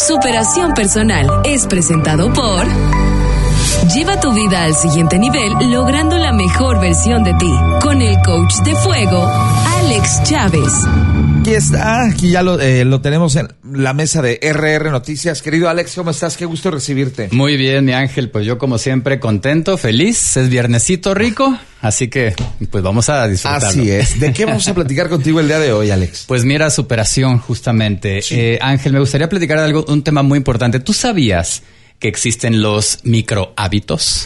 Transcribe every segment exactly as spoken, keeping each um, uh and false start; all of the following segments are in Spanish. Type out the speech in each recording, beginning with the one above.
Superación Personal es presentado por... Lleva tu vida al siguiente nivel logrando la mejor versión de ti con el coach de fuego, Alex Chávez. Aquí está, aquí ya lo, eh, lo tenemos en la mesa de R R Noticias. Querido Alex, ¿cómo estás? Qué gusto recibirte. Muy bien, mi Ángel, pues yo como siempre contento, feliz, es viernesito rico, así que pues vamos a disfrutarlo. Así es. ¿De qué vamos a platicar contigo el día de hoy, Alex? Pues mira, superación justamente. Sí. Eh, Ángel, me gustaría platicar de algo, un tema muy importante. ¿Tú sabías que existen los microhábitos?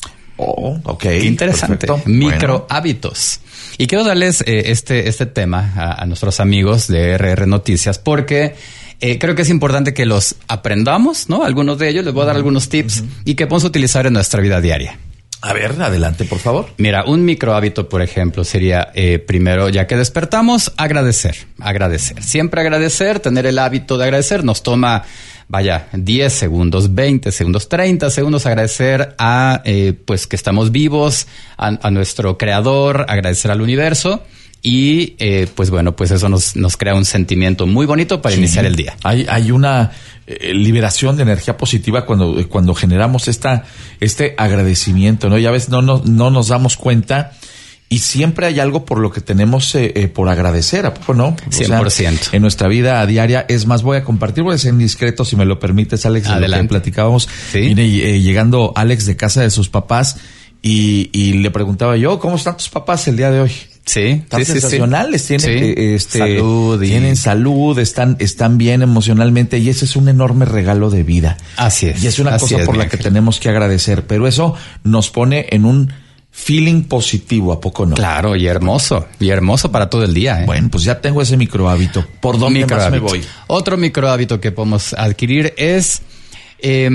Oh, ok. Qué interesante. Perfecto. Microhábitos. Bueno. Y quiero darles eh, este, este tema a, a nuestros amigos de R R Noticias porque eh, creo que es importante que los aprendamos, ¿no? Algunos de ellos, les voy a dar algunos tips uh-huh. y que podamos utilizar en nuestra vida diaria. A ver, adelante, por favor. Mira, un microhábito, por ejemplo, sería eh, primero, ya que despertamos, agradecer, agradecer. Siempre agradecer, tener el hábito de agradecer. Nos toma, vaya, diez segundos, veinte segundos, treinta segundos agradecer a, eh, pues, que estamos vivos, a, a nuestro creador, agradecer al universo. Y, eh, pues bueno, pues eso nos, nos crea un sentimiento muy bonito para sí. iniciar el día. Hay, hay una eh, liberación de energía positiva cuando, eh, cuando generamos esta, este agradecimiento, ¿no? Ya ves, no, no, no nos damos cuenta y siempre hay algo por lo que tenemos eh, eh, por agradecer, ¿a poco no? O cien por ciento. Sea, en nuestra vida diaria. Es más, voy a compartir, voy a ser indiscreto, si me lo permites, Alex, de lo que platicábamos. ¿Sí? Vine eh, llegando Alex de casa de sus papás y, y le preguntaba yo, ¿cómo están tus papás el día de hoy? Sí, están sí, sensacionales, sí, tienen, sí. Eh, este, salud y... tienen salud, están, están bien emocionalmente y ese es un enorme regalo de vida. Así es. Y es una así cosa es, por la que tenemos que agradecer, pero eso nos pone en un feeling positivo, ¿a poco no? Claro, y hermoso, y hermoso para todo el día, ¿eh? Bueno, pues ya tengo ese microhábito. ¿Por dónde micro más hábito. me voy? Otro microhábito que podemos adquirir es eh,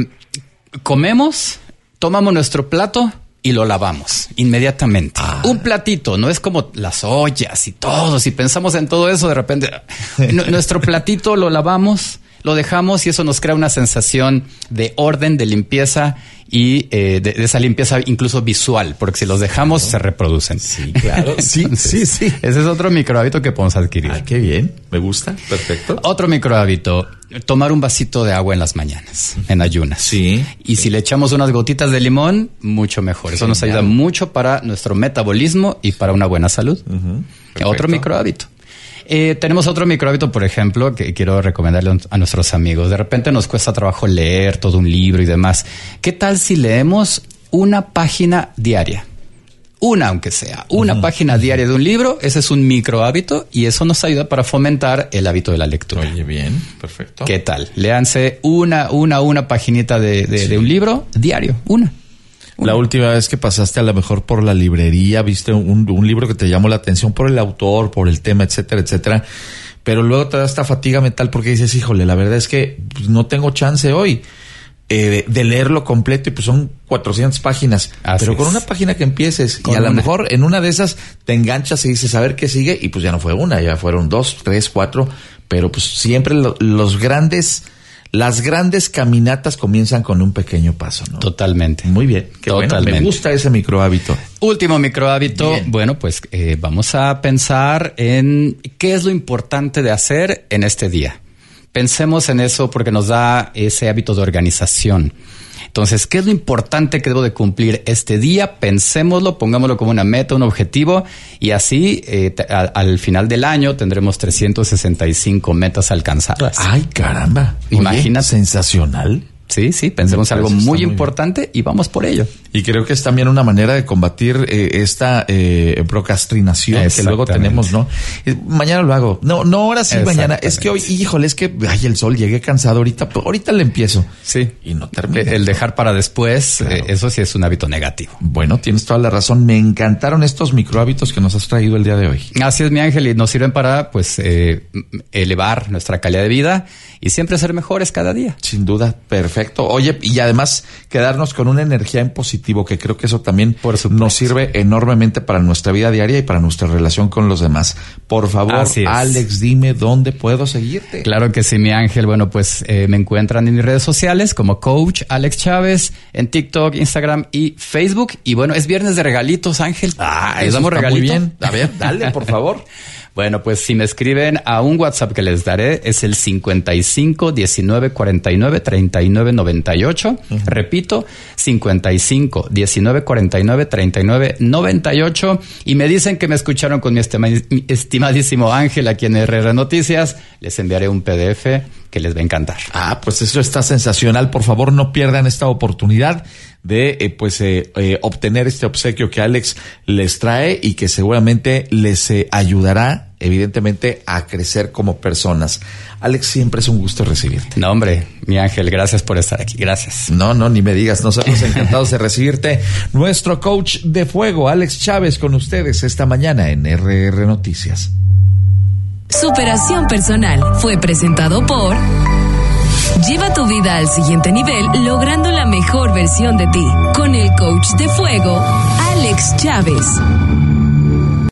comemos, tomamos nuestro plato y lo lavamos inmediatamente. Ah. Un platito, no es como las ollas y todo. Si pensamos en todo eso, de repente nuestro platito lo lavamos, lo dejamos y eso nos crea una sensación de orden, de limpieza y eh, de, de esa limpieza incluso visual, porque si los dejamos claro. se reproducen. Sí, claro. Sí, sí, sí. Ese es otro microhábito que podemos adquirir. Ah, qué bien. Me gusta. Perfecto. Otro microhábito, tomar un vasito de agua en las mañanas, en ayunas. Sí. Y sí. si le echamos unas gotitas de limón, mucho mejor. Eso Genial. Nos ayuda mucho para nuestro metabolismo y para una buena salud. Uh-huh. Otro microhábito. Eh, tenemos otro microhábito, por ejemplo, que quiero recomendarle a nuestros amigos. De repente nos cuesta trabajo leer todo un libro y demás. ¿Qué tal si leemos una página diaria? Una, aunque sea. Una uh-huh. página diaria de un libro. Ese es un microhábito y eso nos ayuda para fomentar el hábito de la lectura. Oye, bien. Perfecto. ¿Qué tal? Léanse una, una, una paginita de, de, sí. de un libro diario. Una. La última vez que pasaste a lo mejor por la librería, viste un, un libro que te llamó la atención por el autor, por el tema, etcétera, etcétera, pero luego te da esta fatiga mental porque dices, híjole, la verdad es que pues, no tengo chance hoy eh, de, de leerlo completo y pues son cuatrocientas páginas, Así pero con es. una página que empieces con y a lo una. mejor en una de esas te enganchas y dices, a ver qué sigue y pues ya no fue una, ya fueron dos, tres, cuatro, pero pues siempre lo, los grandes... Las grandes caminatas comienzan con un pequeño paso, ¿no? Totalmente. Muy bien. Qué Totalmente. Bueno. Me gusta ese microhábito. Último microhábito. Bien. Bueno, pues eh, vamos a pensar en qué es lo importante de hacer en este día. Pensemos en eso porque nos da ese hábito de organización. Entonces, ¿qué es lo importante que debo de cumplir este día? Pensémoslo, pongámoslo como una meta, un objetivo y así eh, t- a, al final del año tendremos trescientas sesenta y cinco metas alcanzadas. ¡Ay, caramba! Imagínate. Sensacional. Sí, sí, pensemos algo muy, muy importante bien. Y vamos por ello. Y creo que es también una manera de combatir eh, esta eh, procrastinación que luego tenemos, ¿no? Eh, mañana lo hago. No, no, ahora sí, mañana. Es que hoy, híjole, es que, ay, el sol, llegué cansado ahorita, pues ahorita le empiezo. Sí. Y no termina. El dejar para después, claro. eh, eso sí es un hábito negativo. Bueno, tienes toda la razón. Me encantaron estos microhábitos que nos has traído el día de hoy. Así es, mi Ángel, y nos sirven para, pues, eh, elevar nuestra calidad de vida y siempre ser mejores cada día. Sin duda, perfecto. Oye, y además quedarnos con una energía en positivo, que creo que eso también nos sirve enormemente para nuestra vida diaria y para nuestra relación con los demás. Por favor, Alex, dime dónde puedo seguirte. Claro que sí, mi Ángel. Bueno, pues eh, me encuentran en mis redes sociales como Coach Alex Chávez, en TikTok, Instagram y Facebook. Y bueno, es viernes de regalitos, Ángel. Ah, les damos regalitos. Muy bien. A ver, dale, por favor. Bueno, pues si me escriben a un WhatsApp que les daré, es el cincuenta y cinco, diecinueve, cuarenta y nueve, treinta y nueve, noventa y ocho. Uh-huh. Repito, cincuenta y cinco, diecinueve, cuarenta y nueve, treinta y nueve, noventa y ocho. Y me dicen que me escucharon con mi, estima, mi estimadísimo Ángel aquí en R R Noticias. Les enviaré un P D F que les va a encantar. Ah, pues eso está sensacional. Por favor, no pierdan esta oportunidad de eh, pues eh, eh, obtener este obsequio que Alex les trae y que seguramente les eh, ayudará evidentemente a crecer como personas. Alex, siempre es un gusto recibirte. No, hombre, mi Ángel, gracias por estar aquí. Gracias. No, no, ni me digas. Nosotros encantados de recibirte. Nuestro coach de fuego, Alex Chávez, con ustedes esta mañana en R R Noticias. Superación Personal fue presentado por... Lleva tu vida al siguiente nivel logrando la mejor versión de ti con el coach de fuego, Alex Chávez.